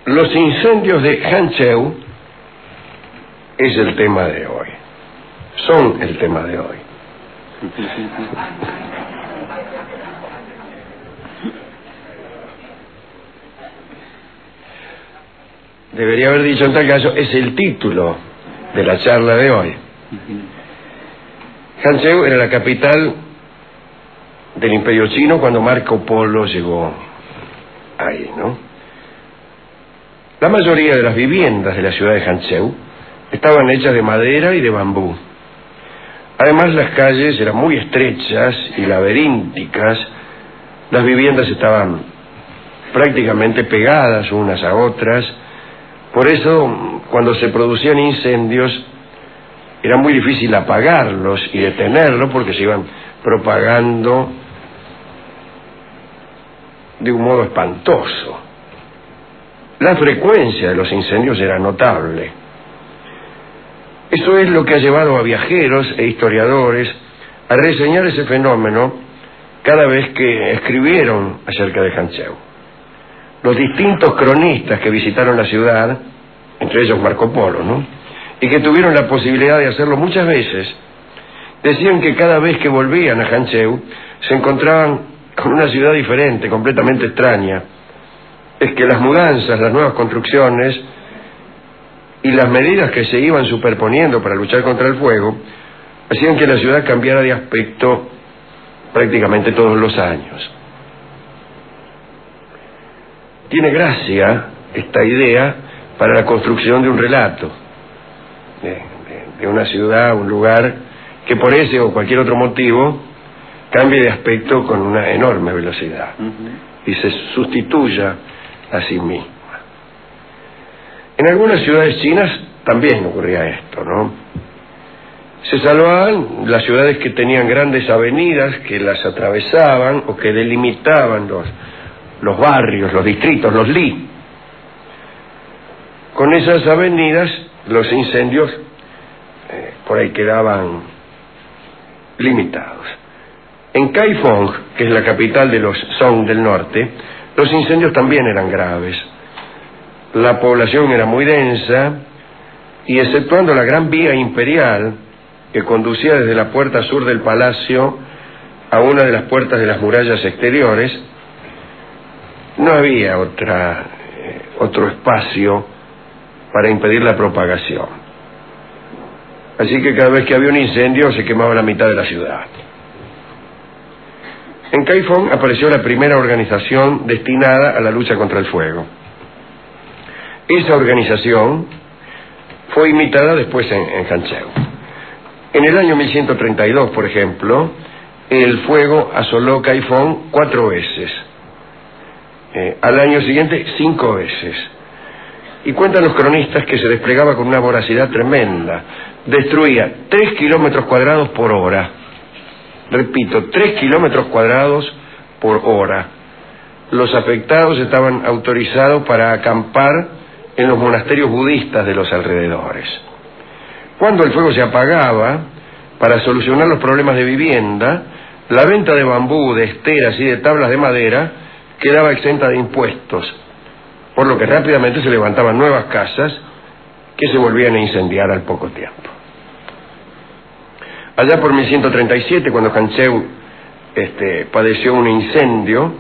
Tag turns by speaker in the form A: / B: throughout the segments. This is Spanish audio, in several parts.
A: Los incendios de Hancheu es el tema de hoy. Son el tema de hoy. Debería haber dicho en tal caso, es el título de la charla de hoy. Hancheu era la capital del Imperio Chino cuando Marco Polo llegó ahí, ¿no? La mayoría de las viviendas de la ciudad de Hancheu estaban hechas de madera y de bambú. Además, las calles eran muy estrechas y laberínticas. Las viviendas estaban prácticamente pegadas unas a otras. Por eso, cuando se producían incendios, era muy difícil apagarlos y detenerlos porque se iban propagando de un modo espantoso. La frecuencia de los incendios era notable. Eso es lo que ha llevado a viajeros e historiadores a reseñar ese fenómeno cada vez que escribieron acerca de Hancheu. Los distintos cronistas que visitaron la ciudad, entre ellos Marco Polo, ¿no?, y que tuvieron la posibilidad de hacerlo muchas veces, decían que cada vez que volvían a Hancheu se encontraban con una ciudad diferente, completamente extraña. Es que las mudanzas, las nuevas construcciones y las medidas que se iban superponiendo para luchar contra el fuego hacían que la ciudad cambiara de aspecto prácticamente todos los años. Tiene gracia esta idea para la construcción de un relato, de una ciudad, un lugar que por ese o cualquier otro motivo cambie de aspecto con una enorme velocidad y se sustituya a sí misma. En algunas ciudades chinas también ocurría esto, ¿no? Se salvaban las ciudades que tenían grandes avenidas que las atravesaban o que delimitaban los barrios, los distritos, los li. Con esas avenidas los incendios por ahí quedaban limitados. En Kaifeng, que es la capital de los Song del norte, los incendios también eran graves. La población era muy densa y, exceptuando la gran vía imperial que conducía desde la puerta sur del palacio a una de las puertas de las murallas exteriores, no había otro espacio para impedir la propagación. Así que cada vez que había un incendio se quemaba la mitad de la ciudad. En Kaifeng apareció la primera organización destinada a la lucha contra el fuego. Esa organización fue imitada después en Hancheu. En el año 1132, por ejemplo, el fuego asoló Kaifeng 4 veces. Al año siguiente, 5 veces. Y cuentan los cronistas que se desplegaba con una voracidad tremenda. Destruía 3 kilómetros cuadrados por hora. Repito, 3 kilómetros cuadrados por hora. Los afectados estaban autorizados para acampar en los monasterios budistas de los alrededores. Cuando el fuego se apagaba, para solucionar los problemas de vivienda, la venta de bambú, de esteras y de tablas de madera quedaba exenta de impuestos, por lo que rápidamente se levantaban nuevas casas que se volvían a incendiar al poco tiempo. Allá por 1137, cuando Hancheu padeció un incendio,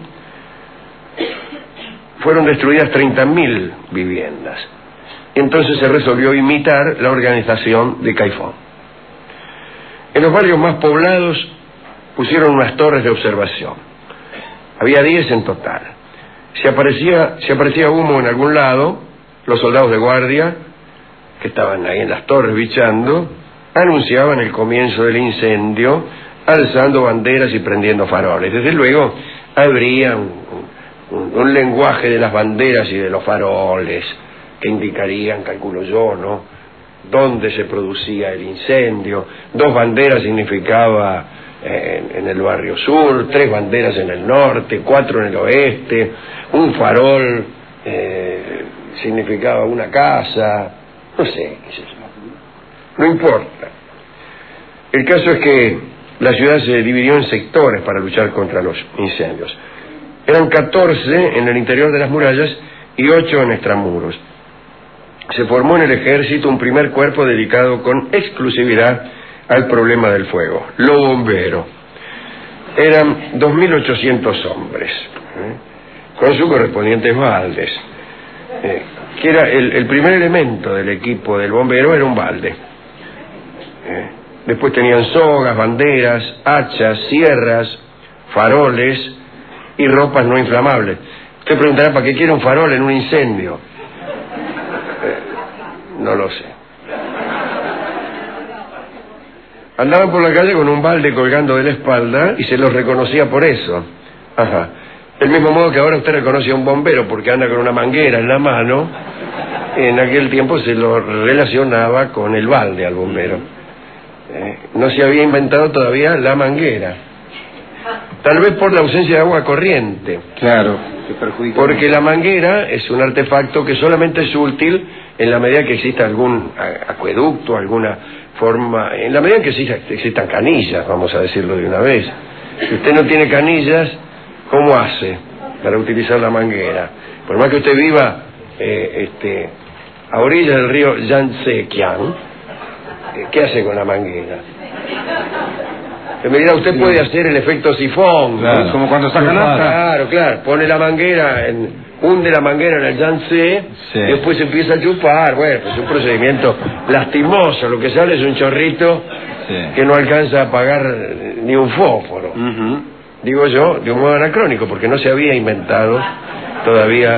A: fueron destruidas 30.000 viviendas. Entonces se resolvió imitar la organización de Kaifeng. En los barrios más poblados pusieron unas torres de observación. Había 10 en total. Si aparecía humo en algún lado, los soldados de guardia, que estaban ahí en las torres bichando, anunciaban el comienzo del incendio, alzando banderas y prendiendo faroles. Desde luego, habría un lenguaje de las banderas y de los faroles que indicarían, calculo yo, ¿no?, dónde se producía el incendio. 2 banderas significaba en el barrio sur, 3 banderas en el norte, 4 en el oeste, un farol significaba una casa, no sé, qué sé yo. No importa. El caso es que la ciudad se dividió en sectores para luchar contra los incendios. Eran 14 en el interior de las murallas y 8 en extramuros. Se formó en el ejército un primer cuerpo dedicado con exclusividad al problema del fuego, los bomberos. Eran 2.800 hombres, con sus correspondientes baldes, que era el primer elemento del equipo del bombero, era un balde. Después tenían sogas, banderas, hachas, sierras, faroles y ropas no inflamables. Usted preguntará, ¿para qué quiere un farol en un incendio? No lo sé. Andaban por la calle con un balde colgando de la espalda y se los reconocía por eso. Ajá. Del mismo modo que ahora usted reconoce a un bombero porque anda con una manguera en la mano, en aquel tiempo se lo relacionaba con el balde al bombero. No se había inventado todavía la manguera. Tal vez por la ausencia de agua corriente.
B: Claro, que perjudica.
A: Porque la manguera es un artefacto que solamente es útil en la medida que exista algún acueducto, alguna forma, en la medida que existan canillas, vamos a decirlo de una vez. Si usted no tiene canillas, ¿cómo hace para utilizar la manguera? Por más que usted viva a orillas del río Yangtze, ¿qué hace con la manguera? Me dirá, usted puede hacer el efecto sifón,
B: claro,
A: ¿no?
B: como cuando saca nafta.
A: Claro, pone la manguera, hunde la manguera en el Yangtze, sí, y después empieza a chupar. Bueno, pues es un procedimiento lastimoso, lo que sale es un chorrito, sí, que no alcanza a apagar ni un fósforo. Digo yo, de un modo anacrónico, porque no se había inventado todavía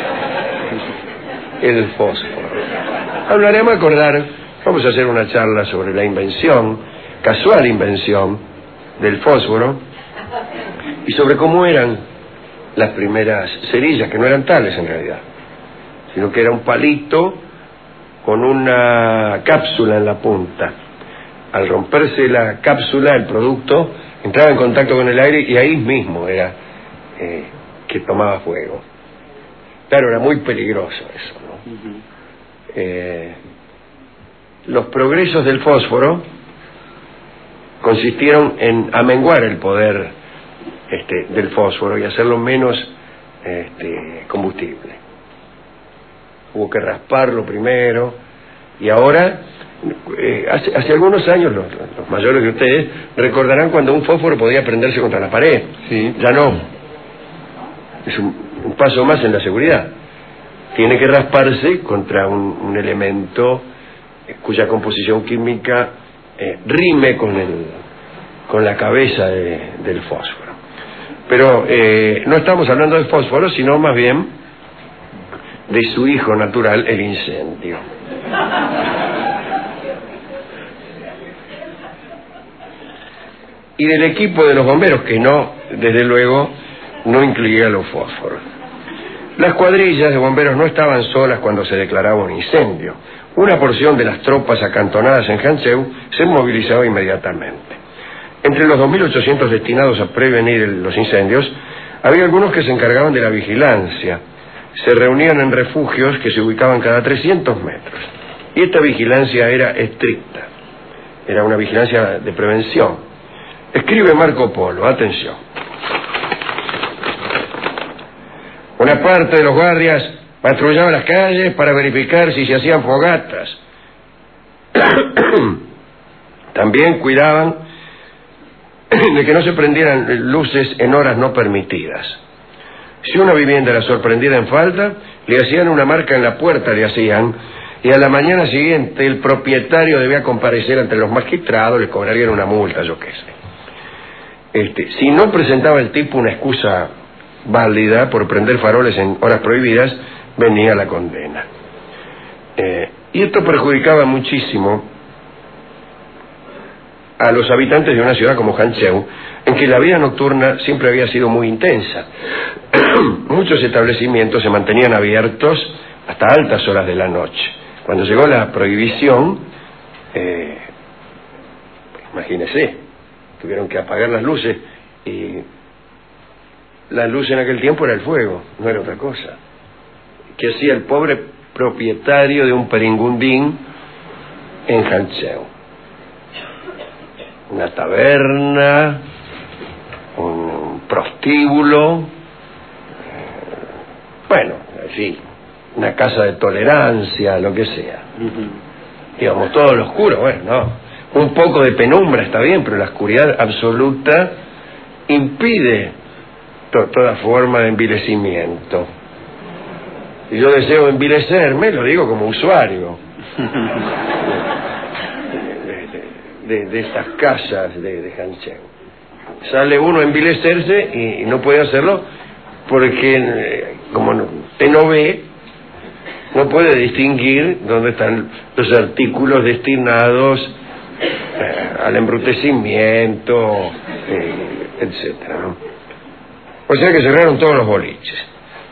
A: el fósforo. Hablaremos, vamos a hacer una charla sobre la casual invención del fósforo, y sobre cómo eran las primeras cerillas, que no eran tales en realidad, sino que era un palito con una cápsula en la punta. Al romperse la cápsula, el producto entraba en contacto con el aire y ahí mismo era que tomaba fuego. Claro, era muy peligroso eso, ¿no? Los progresos del fósforo consistieron en amenguar el poder del fósforo y hacerlo menos combustible. Hubo que rasparlo primero, y ahora, hace algunos años, los mayores de ustedes recordarán cuando un fósforo podía prenderse contra la pared.
B: Sí.
A: Ya no. Es un paso más en la seguridad. Tiene que rasparse contra un elemento cuya composición química rime con la cabeza del fósforo. Pero no estamos hablando del fósforo, sino más bien de su hijo natural, el incendio. Y del equipo de los bomberos, que desde luego, no incluía los fósforos. Las cuadrillas de bomberos no estaban solas cuando se declaraba un incendio. Una porción de las tropas acantonadas en Hangzhou se movilizaba inmediatamente. Entre los 2.800 destinados a prevenir los incendios, había algunos que se encargaban de la vigilancia. Se reunían en refugios que se ubicaban cada 300 metros. Y esta vigilancia era estricta. Era una vigilancia de prevención. Escribe Marco Polo, atención. Una parte de los guardias patrullaba las calles para verificar si se hacían fogatas. También cuidaban de que no se prendieran luces en horas no permitidas. Si una vivienda era sorprendida en falta, le hacían una marca en la puerta, y a la mañana siguiente el propietario debía comparecer ante los magistrados, le cobrarían una multa, yo qué sé. Si no presentaba el tipo una excusa válida por prender faroles en horas prohibidas, venía la condena. Y esto perjudicaba muchísimo a los habitantes de una ciudad como Hangzhou, en que la vida nocturna siempre había sido muy intensa. Muchos establecimientos se mantenían abiertos hasta altas horas de la noche. Cuando llegó la prohibición, imagínese, tuvieron que apagar las luces, y la luz en aquel tiempo era el fuego, no era otra cosa. ¿Qué hacía el pobre propietario de un peringundín en Hangzhou? Una taberna, un prostíbulo, bueno, fin, una casa de tolerancia, lo que sea. Digamos, todo lo oscuro, bueno, no. Un poco de penumbra está bien, pero la oscuridad absoluta impide toda forma de envilecimiento. Y yo deseo envilecerme, lo digo como usuario de estas casas de Hancheu. Sale uno a envilecerse y no puede hacerlo porque como usted no ve, no puede distinguir dónde están los artículos destinados al embrutecimiento, etcétera, ¿no? O sea que cerraron todos los boliches.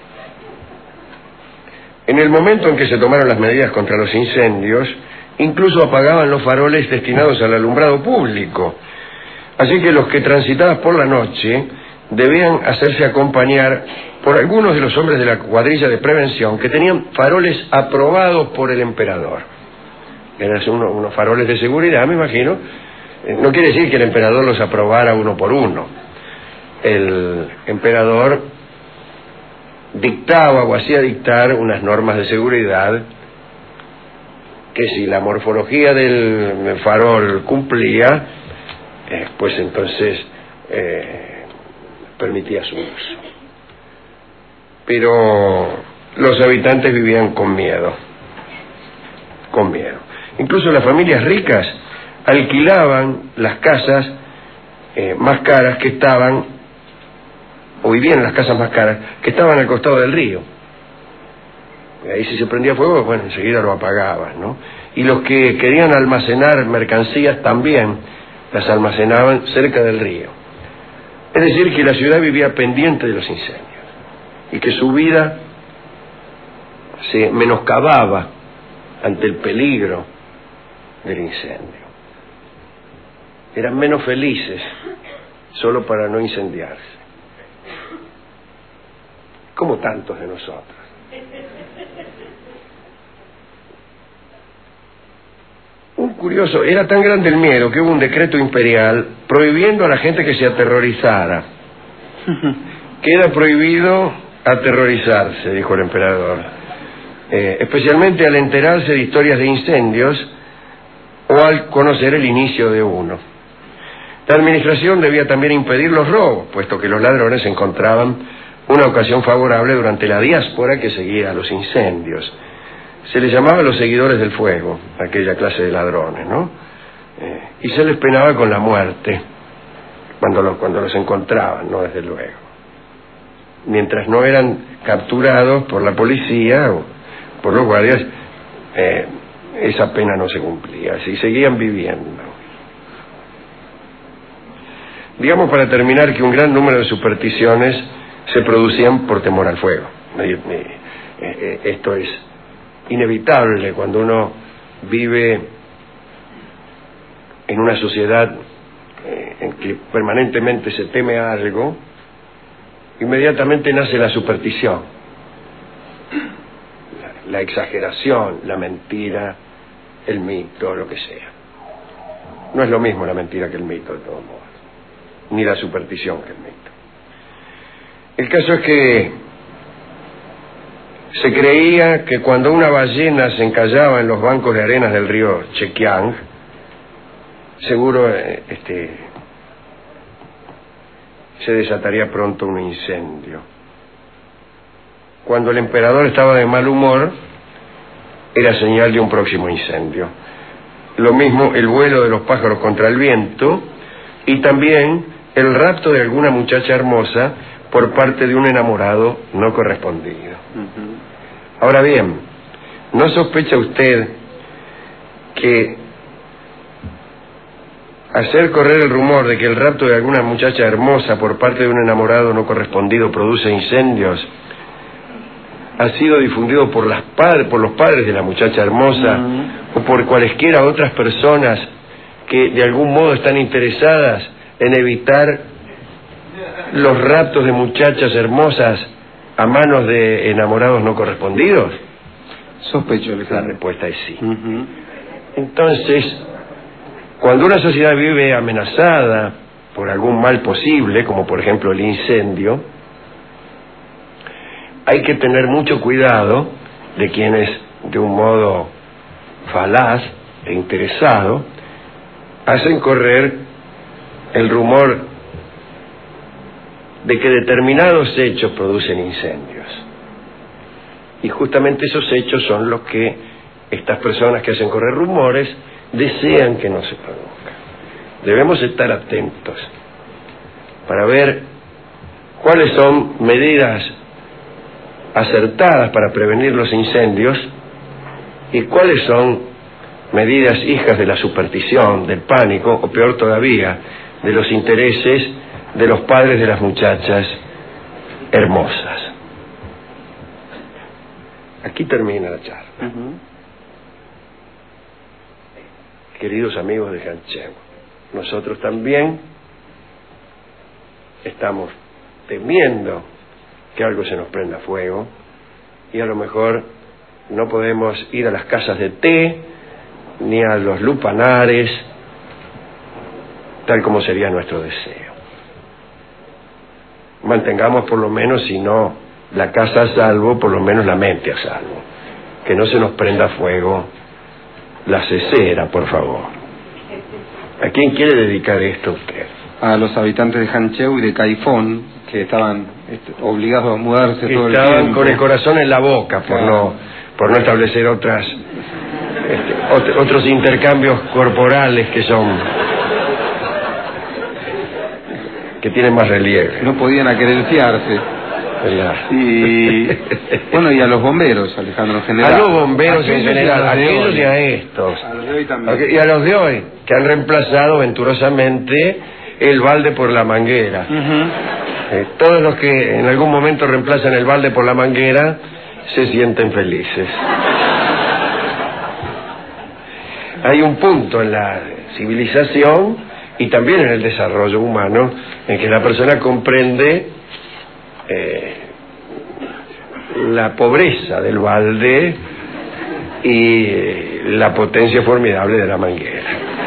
A: En el momento en que se tomaron las medidas contra los incendios, incluso apagaban los faroles destinados al alumbrado público. Así que los que transitaban por la noche debían hacerse acompañar por algunos de los hombres de la cuadrilla de prevención que tenían faroles aprobados por el emperador. Eran unos faroles de seguridad, me imagino. No quiere decir que el emperador los aprobara uno por uno. El emperador dictaba o hacía dictar unas normas de seguridad que si la morfología del farol cumplía, pues entonces permitía su uso. Pero los habitantes vivían con miedo. Incluso las familias ricas alquilaban las casas más caras que estaban, o vivían en las casas más caras, que estaban al costado del río. Ahí si se prendía fuego, bueno, enseguida lo apagaban, ¿no? Y los que querían almacenar mercancías también las almacenaban cerca del río. Es decir, que la ciudad vivía pendiente de los incendios y que su vida se menoscababa ante el peligro del incendio. Eran menos felices solo para no incendiarse, como tantos de nosotros. Un curioso, era tan grande el miedo que hubo un decreto imperial prohibiendo a la gente que se aterrorizara. Queda prohibido aterrorizarse, dijo el emperador, especialmente al enterarse de historias de incendios o al conocer el inicio de uno. La administración debía también impedir los robos, puesto que los ladrones encontraban una ocasión favorable durante la diáspora que seguía a los incendios. Se les llamaba los seguidores del fuego, aquella clase de ladrones, ¿no? Y se les penaba con la muerte cuando los encontraban, ¿no? Desde luego. Mientras no eran capturados por la policía o por los guardias, esa pena no se cumplía, así seguían viviendo. Digamos, para terminar, que un gran número de supersticiones se producían por temor al fuego. Esto es inevitable cuando uno vive en una sociedad en que permanentemente se teme algo. Inmediatamente nace la superstición, la exageración, la mentira, el mito, lo que sea. No es lo mismo la mentira que el mito, de todos modos, ni la superstición que el mito. El caso es que se creía que cuando una ballena se encallaba en los bancos de arenas del río Chekiang, seguro se desataría pronto un incendio. Cuando el emperador estaba de mal humor, era señal de un próximo incendio. Lo mismo el vuelo de los pájaros contra el viento y también el rapto de alguna muchacha hermosa por parte de un enamorado no correspondido. Ahora bien, ¿no sospecha usted que hacer correr el rumor de que el rapto de alguna muchacha hermosa por parte de un enamorado no correspondido produce incendios ha sido difundido por los padres de la muchacha hermosa o por cualesquiera otras personas que de algún modo están interesadas en evitar los raptos de muchachas hermosas a manos de enamorados no correspondidos?
B: Sospecho,
A: la respuesta es sí. Entonces, cuando una sociedad vive amenazada por algún mal posible, como por ejemplo el incendio, hay que tener mucho cuidado de quienes, de un modo falaz e interesado, hacen correr el rumor de que determinados hechos producen incendios. Y justamente esos hechos son los que estas personas que hacen correr rumores desean que no se produzcan. Debemos estar atentos para ver cuáles son medidas acertadas para prevenir los incendios y cuáles son medidas hijas de la superstición, del pánico, o peor todavía, de los intereses de los padres de las muchachas hermosas. Aquí termina la charla. Queridos amigos de Cancheu, nosotros también estamos temiendo que algo se nos prenda fuego y a lo mejor no podemos ir a las casas de té ni a los lupanares tal como sería nuestro deseo. Mantengamos por lo menos, si no la casa a salvo, por lo menos la mente a salvo. Que no se nos prenda fuego la cesera, por favor. ¿A quién quiere dedicar esto usted?
B: A los habitantes de Cancheu y de Caifón, que estaban obligados a mudarse todo el tiempo.
A: Estaban con el corazón en la boca por no establecer otros intercambios corporales que tienen más relieve.
B: No podían aquerenciarse. Y bueno, y a los bomberos, Alejandro, en general.
A: A los bomberos en general, a aquellos y a estos.
B: A los de hoy también.
A: Y a los de hoy, que han reemplazado venturosamente el balde por la manguera. Todos los que en algún momento reemplazan el balde por la manguera se sienten felices. Hay un punto en la civilización y también en el desarrollo humano en que la persona comprende la pobreza del balde y la potencia formidable de la manguera.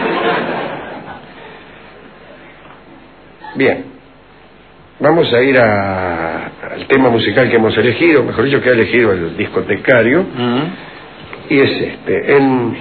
A: Bien, vamos a ir al tema musical que hemos elegido, mejor dicho, que ha elegido el discotecario, y es este.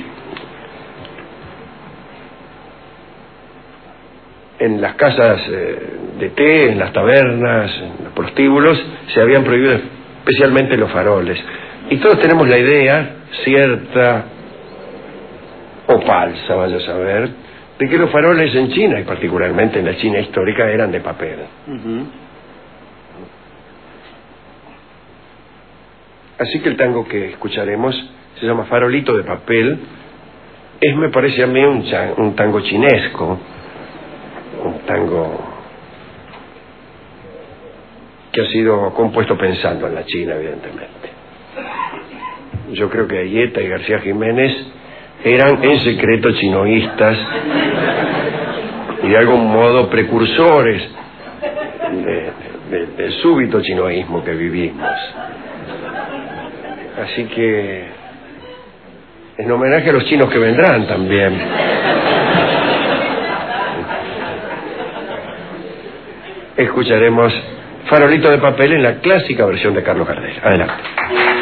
A: En las casas de té, en las tabernas, en los prostíbulos, se habían prohibido especialmente los faroles. Y todos tenemos la idea, cierta o falsa, vaya a saber, de que los faroles en China, y particularmente en la China histórica, eran de papel. Así que el tango que escucharemos se llama Farolito de Papel. Me parece a mí un tango chinesco, un tango que ha sido compuesto pensando en la China, evidentemente. Yo creo que Ayeta y García Jiménez eran en secreto chinoístas y de algún modo precursores del súbito chinoísmo que vivimos. Así que, en homenaje a los chinos que vendrán también, escucharemos Farolito de Papel en la clásica versión de Carlos Gardel. Adelante.